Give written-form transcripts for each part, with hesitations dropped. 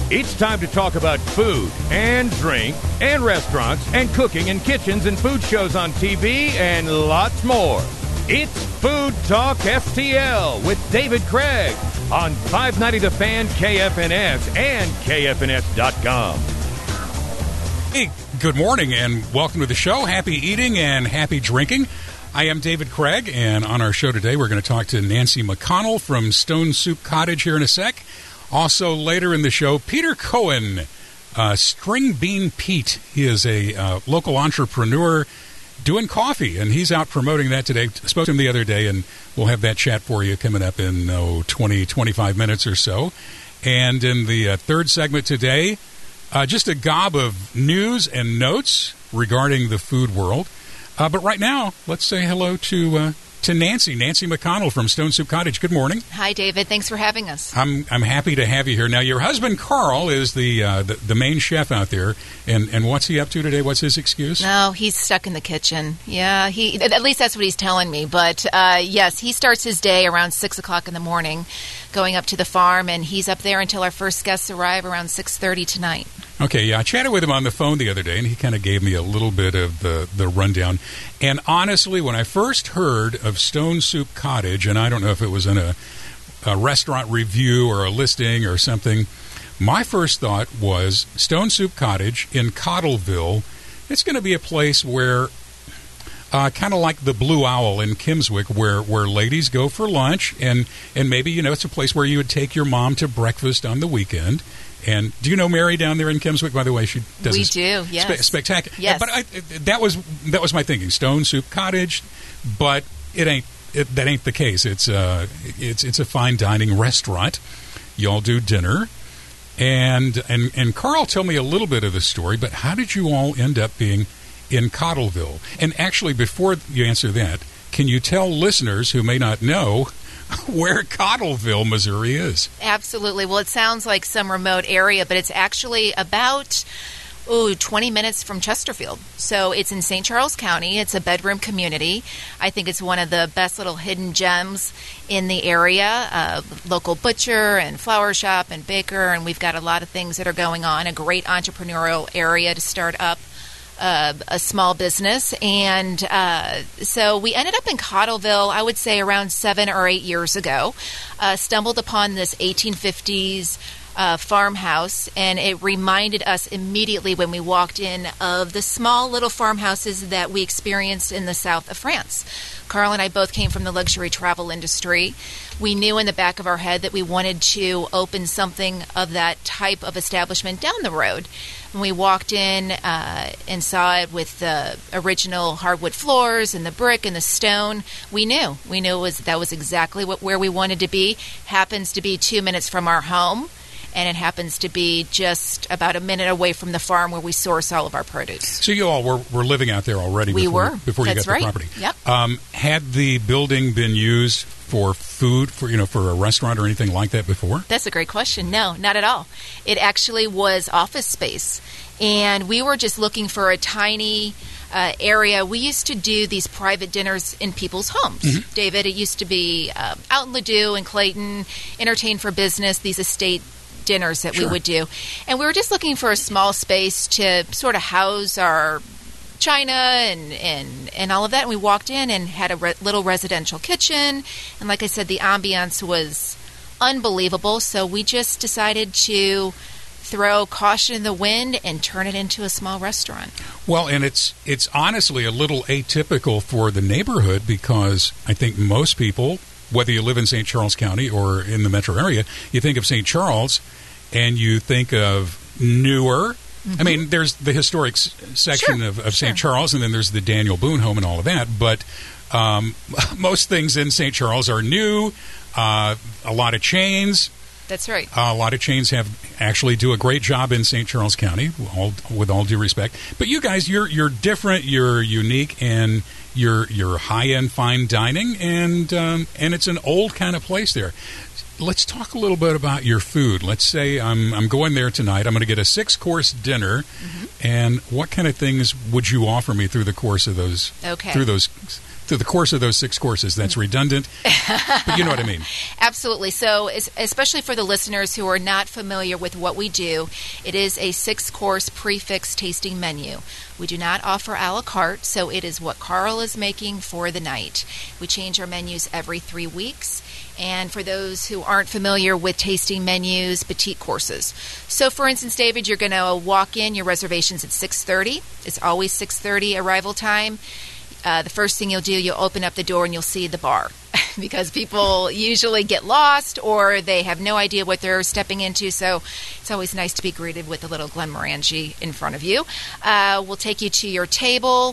It's time to talk about food and drink and restaurants and cooking and kitchens and food shows on TV and lots more. It's Food Talk FTL with David Craig on 590 The Fan, KFNS, and KFNS.com. Hey, good morning and welcome to the show. Happy eating and happy drinking. I am David Craig, and on our show today we're going to talk to Nancy McConnell from Stone Soup Cottage here in a sec. Also later in the show, Peter Cohen, String Bean Pete. He is a local entrepreneur doing coffee, and he's out promoting that today. Spoke to him the other day, and we'll have that chat for you coming up in 25 minutes or so. And in the third segment today, just a gob of news and notes regarding the food world. But right now, let's say hello to Nancy McConnell from Stone Soup Cottage. Good morning. Hi, David. Thanks for having us. I'm happy to have you here. Now, your husband Carl is the main chef out there, and what's he up to today? What's his excuse? No, he's stuck in the kitchen. Yeah, at least that's what he's telling me. But yes, he starts his day around 6 o'clock in the morning, going up to the farm, and he's up there until our first guests arrive around 6:30 tonight. Okay, yeah, I chatted with him on the phone the other day, and he kind of gave me a little bit of the rundown. And honestly, when I first heard of Stone Soup Cottage, and I don't know if it was in a restaurant review or a listing or something, my first thought was Stone Soup Cottage in Cottleville. It's going to be a place where, kind of like the Blue Owl in Kimmswick, where ladies go for lunch, and maybe, it's a place where you would take your mom to breakfast on the weekend. And do you know Mary down there in Kimmswick, by the way? She does. We do, yes. Spectacular. Yes. But that was my thinking. Stone Soup Cottage, but that ain't the case. It's a fine dining restaurant. Y'all do dinner, and Carl, tell me a little bit of the story. But how did you all end up being in Cottleville? And actually, before you answer that, can you tell listeners who may not know where Cottleville, Missouri is? Absolutely. Well, it sounds like some remote area, but it's actually about 20 minutes from Chesterfield. So it's in St. Charles County. It's a bedroom community. I think it's one of the best little hidden gems in the area. Local butcher and flower shop and baker, and we've got a lot of things that are going on. A great entrepreneurial area to start up a small business. And so we ended up in Cottleville, I would say around 7 or 8 years ago. Stumbled upon this 1850s farmhouse, and it reminded us immediately when we walked in of the small little farmhouses that we experienced in the south of France. Carl and I both came from the luxury travel industry. We knew in the back of our head that we wanted to open something of that type of establishment down the road. When we walked in and saw it with the original hardwood floors and the brick and the stone, we knew that was exactly where we wanted to be. Happens to be 2 minutes from our home, and it happens to be just about a minute away from the farm where we source all of our produce. So you all were living out there already before you got the property. Yep. Had the building been used for food, for a restaurant or anything like that before? That's a great question. No, not at all. It actually was office space, and we were just looking for a tiny area. We used to do these private dinners in people's homes. Mm-hmm. David, it used to be out in Ladue and Clayton, Entertain for Business, these estate dinners that we would do. And we were just looking for a small space to sort of house our china and all of that. And we walked in and had a little residential kitchen. And like I said, the ambiance was unbelievable. So we just decided to throw caution in the wind and turn it into a small restaurant. Well, and it's honestly a little atypical for the neighborhood, because I think most people, whether you live in St. Charles County or in the metro area, you think of St. Charles and you think of newer. Mm-hmm. I mean, there's the historic section of St. Charles, and then there's the Daniel Boone home and all of that. But most things in St. Charles are new, a lot of chains. That's right. A lot of chains actually do a great job in St. Charles County, with all due respect. But you guys, you're different, you're unique, and you're high-end fine dining, and it's an old kind of place there. Let's talk a little bit about your food. Let's say I'm going there tonight. I'm going to get a 6-course dinner, mm-hmm. and what kind of things would you offer me through the course of those through the course of those 6 courses. That's redundant, but you know what I mean. Absolutely. So especially for the listeners who are not familiar with what we do, it is a 6-course prefix tasting menu. We do not offer a la carte, so it is what Carl is making for the night. We change our menus every 3 weeks. And for those who aren't familiar with tasting menus, petite courses. So, for instance, David, you're going to walk in, your reservation's at 6:30. It's always 6:30 arrival time. The first thing you'll do, you'll open up the door and you'll see the bar because people usually get lost or they have no idea what they're stepping into. So it's always nice to be greeted with a little Glenmorangie in front of you. We'll take you to your table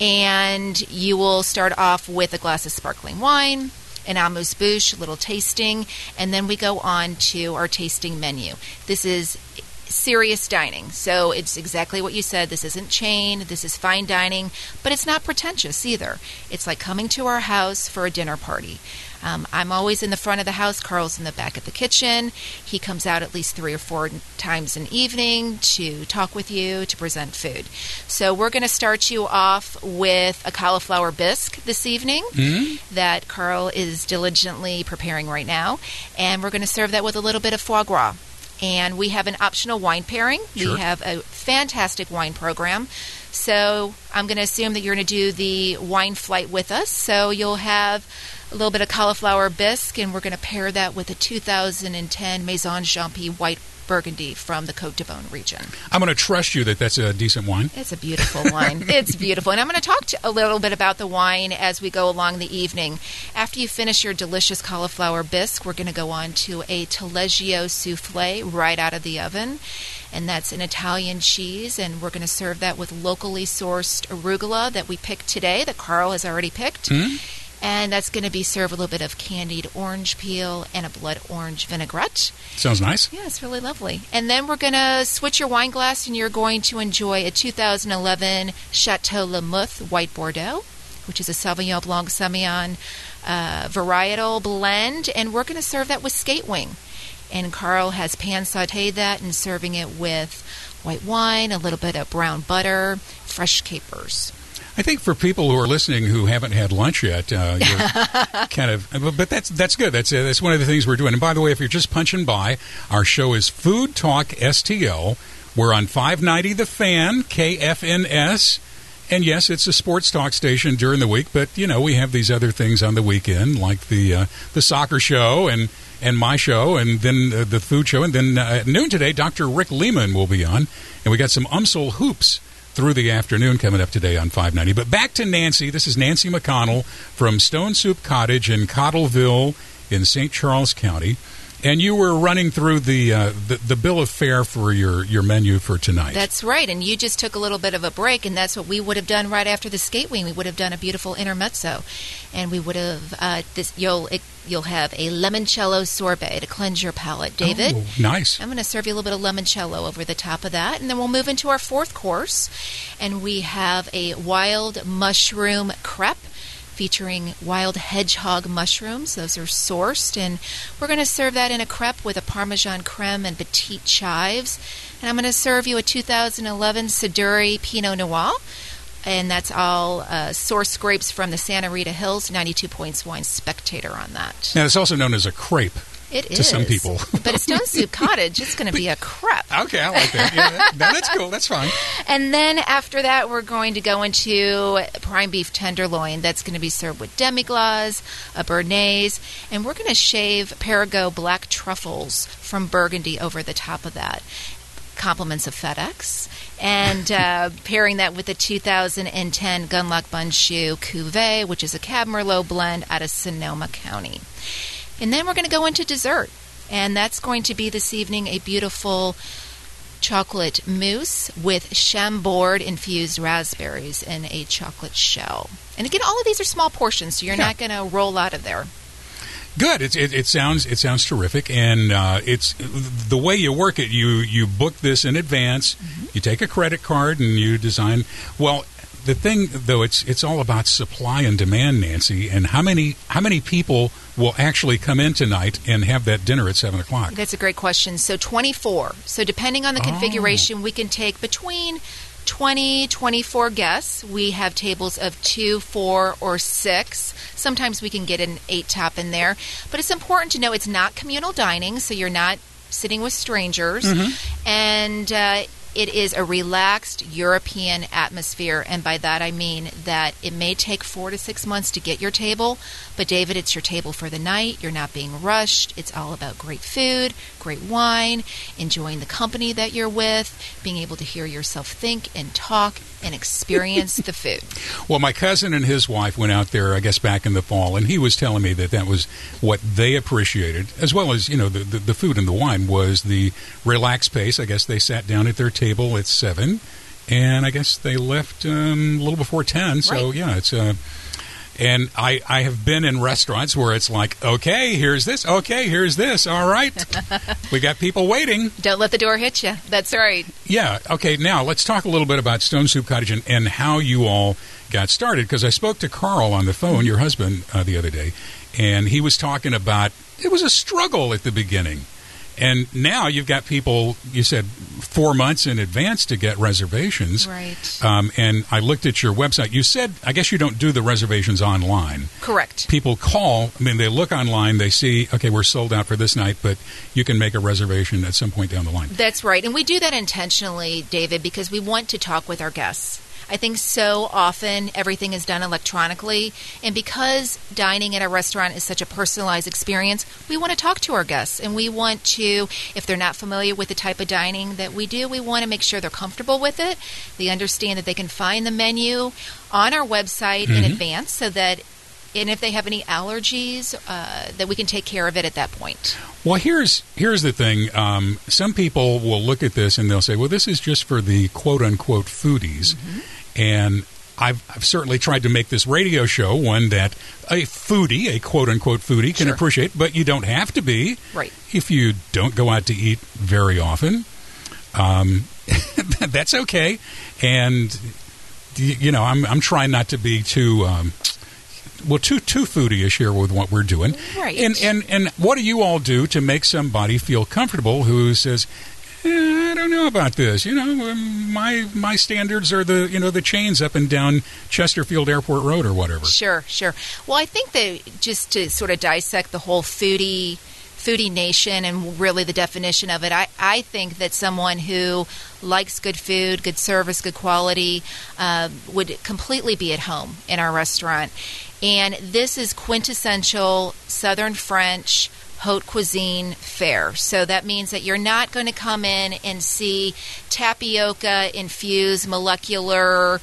and you will start off with a glass of sparkling wine, an amuse-bouche, a little tasting, and then we go on to our tasting menu. This is serious dining, so it's exactly what you said. This isn't chain, this is fine dining, but it's not pretentious either. It's like coming to our house for a dinner party. I'm always in the front of the house. Carl's in the back of the kitchen. He comes out at least 3 or 4 times an evening to talk with you, to present food. So we're going to start you off with a cauliflower bisque this evening that Carl is diligently preparing right now. And we're going to serve that with a little bit of foie gras. And we have an optional wine pairing. Sure. We have a fantastic wine program. So I'm going to assume that you're going to do the wine flight with us. So you'll have a little bit of cauliflower bisque, and we're going to pair that with a 2010 Maison Jean-Pi White Burgundy from the Côte d'Ivon region. I'm going to trust you that that's a decent wine. It's a beautiful wine. It's beautiful. And I'm going to talk a little bit about the wine as we go along the evening. After you finish your delicious cauliflower bisque, we're going to go on to a Taleggio soufflé right out of the oven. And that's an Italian cheese, and we're going to serve that with locally sourced arugula that we picked today, that Carl has already picked. And that's going to be served with a little bit of candied orange peel and a blood orange vinaigrette. Sounds nice. Yeah, it's really lovely. And then we're going to switch your wine glass, and you're going to enjoy a 2011 Chateau Lamouth White Bordeaux, which is a Sauvignon Blanc Semillon varietal blend. And we're going to serve that with skate wing. And Carl has pan sauteed that and serving it with white wine, a little bit of brown butter, fresh capers. I think for people who are listening who haven't had lunch yet, you're kind of, but that's good. That's one of the things we're doing. And by the way, if you're just punching by, our show is Food Talk STL. We're on 590 The Fan, KFNS. And yes, it's a sports talk station during the week, but you know, we have these other things on the weekend, like the soccer show and my show, and then the food show, and then at noon today, Dr. Rick Lehman will be on, and we got some UMSL hoops through the afternoon coming up today on 590. But back to Nancy. This is Nancy McConnell from Stone Soup Cottage in Cottleville in St. Charles County. And you were running through the bill of fare for your menu for tonight. That's right, and you just took a little bit of a break, and that's what we would have done right after the skate wing. We would have done a beautiful intermezzo, and we would have you'll have a limoncello sorbet to cleanse your palate, David. Oh, nice. I'm going to serve you a little bit of limoncello over the top of that, and then we'll move into our 4th course, and we have a wild mushroom crepe featuring wild hedgehog mushrooms. Those are sourced, and we're going to serve that in a crepe with a Parmesan creme and petite chives. And I'm going to serve you a 2011 Siduri Pinot Noir, and that's all sourced grapes from the Santa Rita Hills, 92 Points Wine Spectator on that. Now, it's also known as a crepe. It to is. some people. But it's Stone Soup Cottage. It's going to be a crepe. Okay, I like that. Yeah, that's cool. That's fine. And then after that, we're going to go into prime beef tenderloin. That's going to be served with demi-glace, a béarnaise, and we're going to shave Perigord black truffles from Burgundy over the top of that. Compliments of FedEx. And pairing that with the 2010 Gunlock Bundschuh Cuvée, which is a Cab Merlot blend out of Sonoma County. And then we're going to go into dessert, and that's going to be this evening a beautiful chocolate mousse with Chambord infused raspberries in a chocolate shell. And again, all of these are small portions, so you're not going to roll out of there. Good. It sounds terrific, and it's the way you work it. You book this in advance. Mm-hmm. You take a credit card and you design. Well, the thing though, it's all about supply and demand, Nancy. And how many people will actually come in tonight and have that dinner at 7:00? That's a great question. So 24. So depending on the configuration, we can take between 20, 24 guests. We have tables of 2, 4, or 6. Sometimes we can get an 8-top in there. But it's important to know it's not communal dining, so you're not sitting with strangers. And it is a relaxed European atmosphere, and by that I mean that it may take 4 to 6 months to get your table, but David, it's your table for the night. You're not being rushed. It's all about great food, great wine, enjoying the company that you're with, being able to hear yourself think and talk and experience the food. Well, my cousin and his wife went out there, I guess, back in the fall, and he was telling me that was what they appreciated, as well as, the food and the wine, was the relaxed pace. I guess they sat down at their table at 7, and I guess they left a little before 10. So, right. Yeah, it's and I have been in restaurants where it's like, okay, here's this. Okay, here's this. All right. We got people waiting. Don't let the door hit you. That's right. Yeah. Okay, now let's talk a little bit about Stone Soup Cottage and how you all got started, because I spoke to Carl on the phone, your husband, the other day, and he was talking about it was a struggle at the beginning. And now you've got people, you said 4 months in advance to get reservations. Right. And I looked at your website. You said, I guess you don't do the reservations online. Correct. People call, they look online, they see, okay, we're sold out for this night, but you can make a reservation at some point down the line. That's right. And we do that intentionally, David, because we want to talk with our guests. I think so often everything is done electronically, and because dining at a restaurant is such a personalized experience, we want to talk to our guests, and we want to, if they're not familiar with the type of dining that we do, we want to make sure they're comfortable with it. They understand that they can find the menu on our website in advance, so that, and if they have any allergies, that we can take care of it at that point. Well, here's the thing. Some people will look at this and they'll say, well, this is just for the quote-unquote foodies. And I've certainly tried to make this radio show one that a foodie, a quote-unquote foodie, can appreciate, but you don't have to be. Right. If you don't go out to eat very often, that's okay. And, I'm trying not to be too foodie-ish here with what we're doing. Right. And what do you all do to make somebody feel comfortable who says, I don't know about this. My standards are the chains up and down Chesterfield Airport Road or whatever. Sure. Well, I think that just to sort of dissect the whole foodie nation and really the definition of it, I think that someone who likes good food, good service, good quality would completely be at home in our restaurant. And this is quintessential Southern French haute cuisine fare. So that means that you're not going to come in and see tapioca-infused molecular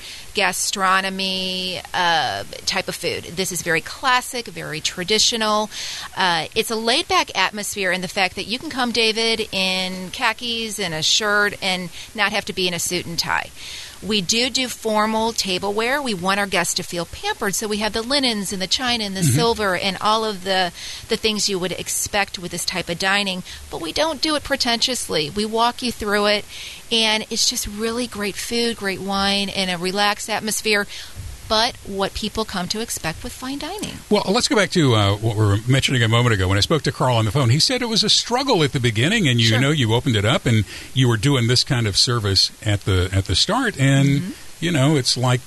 gastronomy type of food. This is very classic, very traditional. It's a laid-back atmosphere in the fact that you can come, David, in khakis and a shirt and not have to be in a suit and tie. We do formal tableware. We want our guests to feel pampered, so we have the linens and the china and the silver and all of the things you would expect with this type of dining, but we don't do it pretentiously. We walk you through it, and it's just really great food, great wine, and a relaxed atmosphere, but what people come to expect with fine dining. Well, let's go back to what we were mentioning a moment ago. When I spoke to Carl on the phone, he said it was a struggle at the beginning, and you opened it up, and you were doing this kind of service at the start, and it's like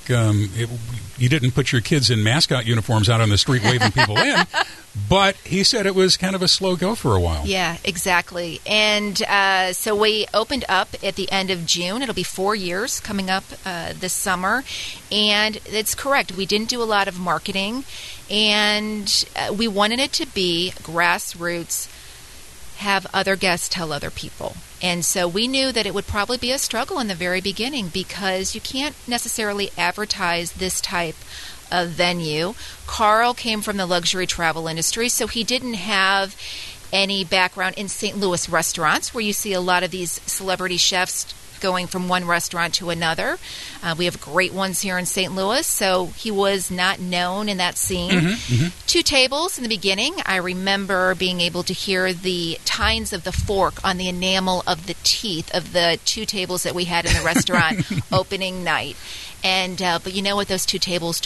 you didn't put your kids in mascot uniforms out on the street waving people in. But he said it was kind of a slow go for a while. Yeah, exactly. And so we opened up at the end of June. It'll be 4 years coming up this summer. And it's correct. We didn't do a lot of marketing. And we wanted it to be grassroots, have other guests tell other people. And so we knew that it would probably be a struggle in the very beginning because you can't necessarily advertise this type of venue. Carl came from the luxury travel industry, so he didn't have any background in St. Louis restaurants where you see a lot of these celebrity chefs going from one restaurant to another. We have great ones here in St. Louis, so he was not known in that scene. 2 tables in the beginning. I remember being able to hear the tines of the fork on the enamel of the teeth of the 2 tables that we had in the restaurant opening night. And but you know what those 2 tables told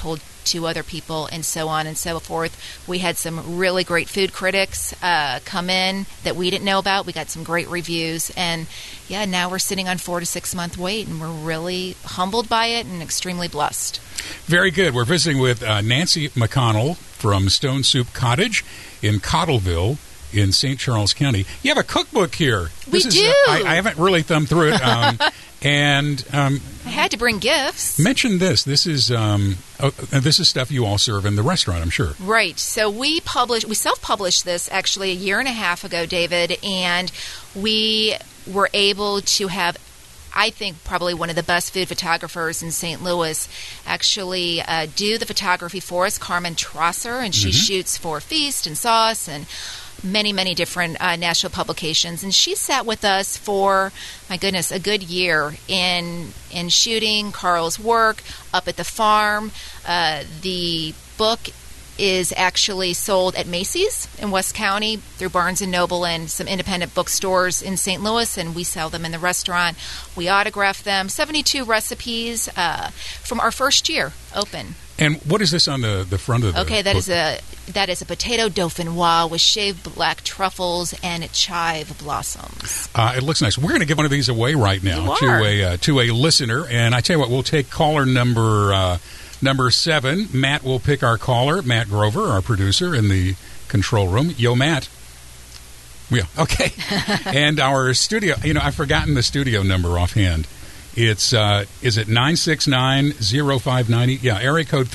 to other people, and so on and so forth. We had some really great food critics come in that we didn't know about. We got some great reviews, and now we're sitting on 4 to 6 month wait, and we're really humbled by it and extremely blessed. Very good. We're visiting with Nancy McConnell from Stone Soup Cottage in Cottleville in St. Charles County. You have a cookbook here. We do. I haven't really thumbed through it. I had to bring gifts. Mention this. This is stuff you all serve in the restaurant, I'm sure. Right. So we self-published this actually a year and a half ago, David, and we were able to have, I think, probably one of the best food photographers in St. Louis actually do the photography for us, Carmen Trosser, and she shoots for Feast and Sauce and many, many different national publications. And she sat with us for, my goodness, a good year in shooting Carl's work up at the farm. The book is actually sold at Macy's in West County through Barnes & Noble and some independent bookstores in St. Louis, and we sell them in the restaurant. We autograph them. 72 recipes from our first year open. And what is this on the front of the Okay, that book? is a potato dauphinoise with shaved black truffles and chive blossoms. It looks nice. We're going to give one of these away right now to a listener, and I tell you what, we'll take caller number 7. Matt will pick our caller, Matt Grover, our producer in the control room. Yo, Matt. Yeah, okay. And our studio, I've forgotten the studio number offhand. It's, is it 969-0590? Yeah, area code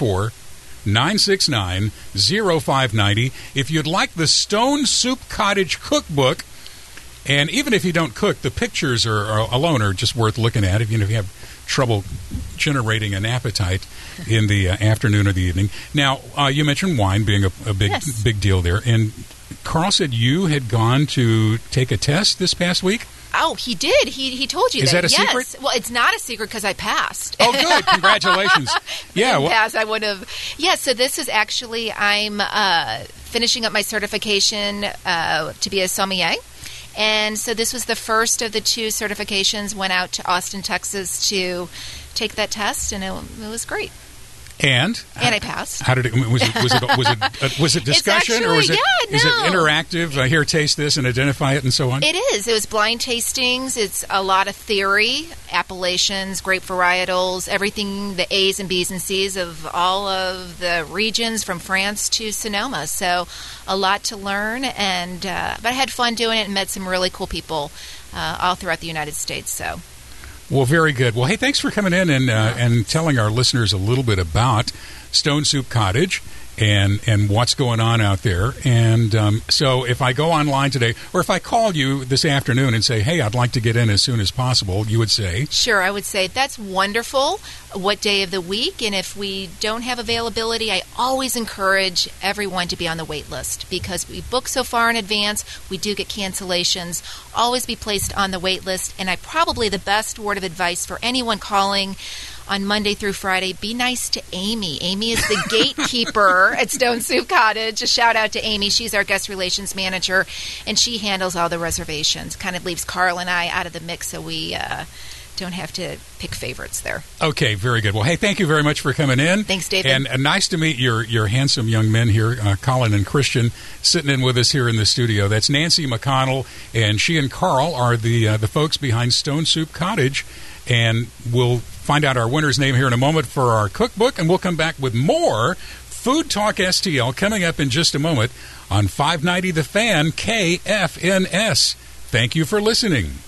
314-969-0590. If you'd like the Stone Soup Cottage cookbook, and even if you don't cook, the pictures alone are just worth looking at, if you have trouble generating an appetite in the afternoon or the evening. Now, you mentioned wine being a big deal there, and Carl said you had gone to take a test this past week? Oh, he did. He told you that. Is that a yes. secret? Well, it's not a secret because I passed. Oh, good. Congratulations. Yeah. Pass, I would have. Yeah, so this is actually, I'm finishing up my certification to be a sommelier. And so this was the first of the 2 certifications. Went out to Austin, Texas to take that test, and it was great. And I passed. How did it? Was it discussion, or is it interactive? Here, taste this and identify it, and so on. It is. It was blind tastings. It's a lot of theory, appellations, grape varietals, everything, the A's and B's and C's of all of the regions from France to Sonoma. So a lot to learn, but I had fun doing it and met some really cool people all throughout the United States. So. Well, very good. Well, hey, thanks for coming in and telling our listeners a little bit about Stone Soup Cottage and what's going on out there. And so if I go online today, or if I call you this afternoon and say, hey, I'd like to get in as soon as possible, you would say? Sure, I would say, that's wonderful. What day of the week? And if we don't have availability, I always encourage everyone to be on the wait list, because we book so far in advance, we do get cancellations. Always be placed on the wait list. And probably the best word of advice for anyone calling on Monday through Friday, be nice to Amy. Amy is the gatekeeper at Stone Soup Cottage. A shout out to Amy. She's our guest relations manager, and she handles all the reservations. Kind of leaves Carl and I out of the mix, so we don't have to pick favorites there. Okay, very good. Well, hey, thank you very much for coming in. Thanks, David. And nice to meet your handsome young men here, Colin and Christian, sitting in with us here in the studio. That's Nancy McConnell, and she and Carl are the folks behind Stone Soup Cottage. And we'll find out our winner's name here in a moment for our cookbook, and we'll come back with more Food Talk STL coming up in just a moment on 590 The Fan KFNS. Thank you for listening.